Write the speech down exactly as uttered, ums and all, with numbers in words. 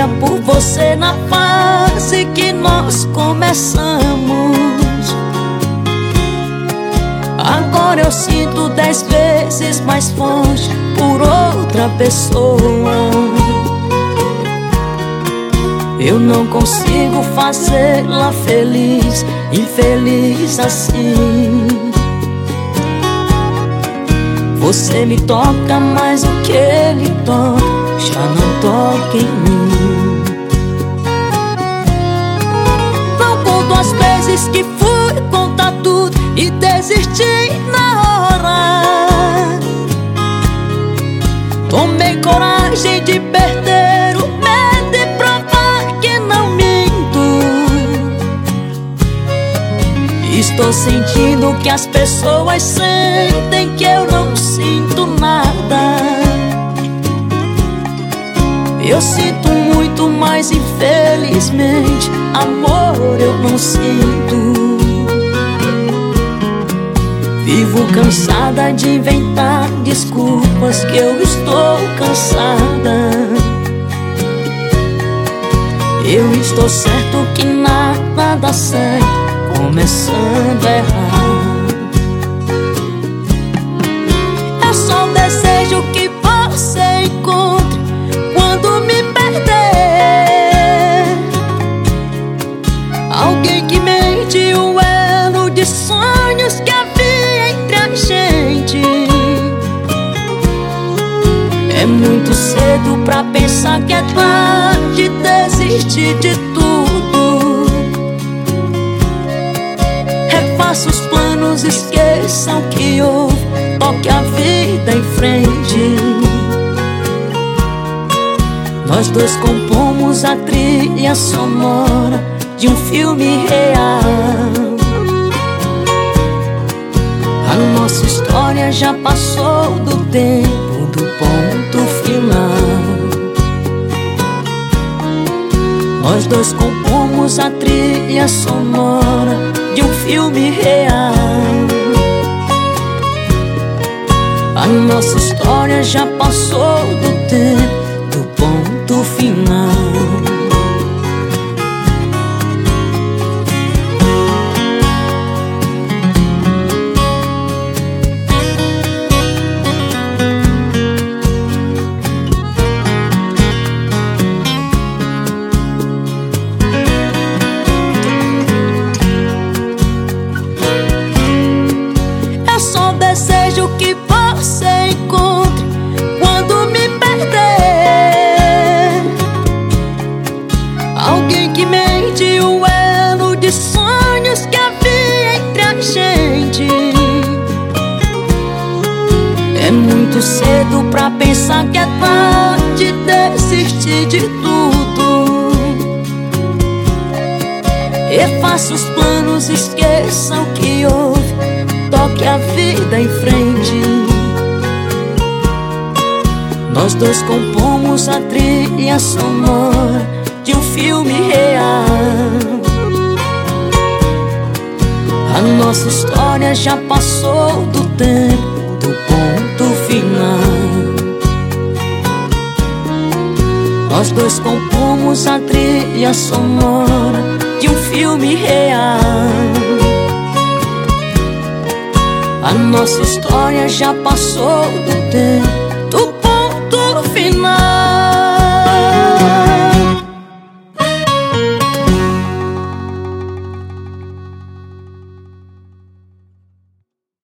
por você na fase que nós começamos. Agora eu sinto dez vezes mais forte por outra pessoa. Eu não consigo fazê-la feliz, infeliz assim. Você me toca, mas o que ele toca já não toca em mim. Não conto as vezes que fui contar tudo e desisti na hora. Tomei coragem de perder o medo e provar que não minto. Estou sentindo que as pessoas sentem que eu não sinto nada. Eu sinto muito, mas infelizmente amor eu não sinto. Vivo cansada de inventar desculpas que eu estou cansada. Eu estou certo que nada dá certo começando a errar. Eu só desejo que você encontre quando me perder alguém que mente o elo de sonhos que havia entre a gente. É muito cedo pra pensar que é tarde desistir de tudo. Refaça os planos, esqueçam que houve, toque a vida em frente. Nós dois compomos a trilha sonora de um filme real. A nossa história já passou do tempo do ponto final. Nós dois compomos a trilha sonora de um filme real. A nossa história já passou do tempo do ponto final. Desejo que você encontre quando me perder alguém que mente o elo de sonhos que havia entre a gente. É muito cedo pra pensar que é tarde desistir de tudo. Refaça os planos, esqueçam que houve, toque a vida em frente. Nós dois compomos a trilha sonora de um filme real. A nossa história já passou do tempo do ponto final. Nós dois compomos a trilha sonora de um filme real. A nossa história já passou do tempo